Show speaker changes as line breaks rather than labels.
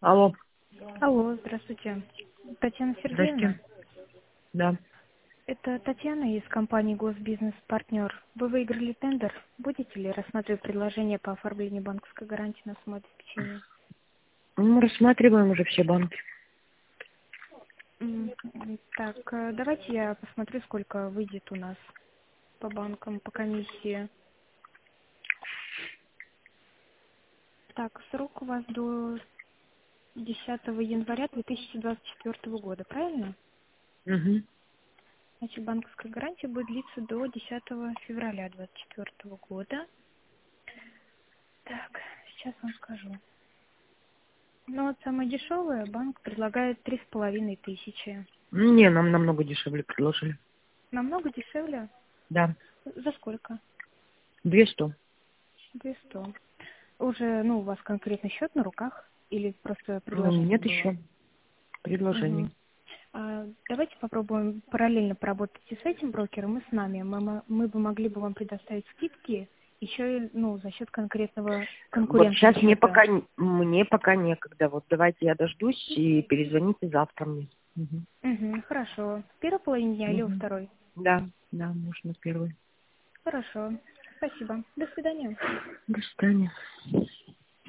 Алло,
Алло, здравствуйте. Татьяна Сергеевна?
здрасте. Да.
Это Татьяна из компании «Госбизнес Партнер». Вы выиграли тендер. Будете ли рассматривать предложение по оформлению банковской гарантии на самообеспечение?
Мы рассматриваем уже все банки.
Так, давайте я посмотрю, сколько выйдет у нас по банкам, по комиссии. Так, срок у вас до 10 января 2024 года, правильно?
Угу.
Значит, банковская гарантия будет длиться до 10 февраля 2024 года. Так, сейчас вам скажу. Ну вот самое дешевое банк предлагает 3500.
Не, нам намного дешевле предложили.
Намного дешевле?
Да.
За сколько?
200.
200. Уже, у вас конкретный счет на руках или просто
Ну,
предложение
нет
было?
еще предложений.
Мгм. Давайте попробуем параллельно поработать и с этим брокером, и с нами. Мы бы могли бы вам предоставить скидки еще и, за счет конкретного
Вот
конкурентного
сейчас
счета.
мне пока некогда. Вот давайте я дождусь и перезвоните завтра мне. Угу.
Угу, хорошо. В первой половине дня или во
Угу.
второй?
Да, да, можно первый.
Хорошо. Спасибо. До свидания.
До свидания.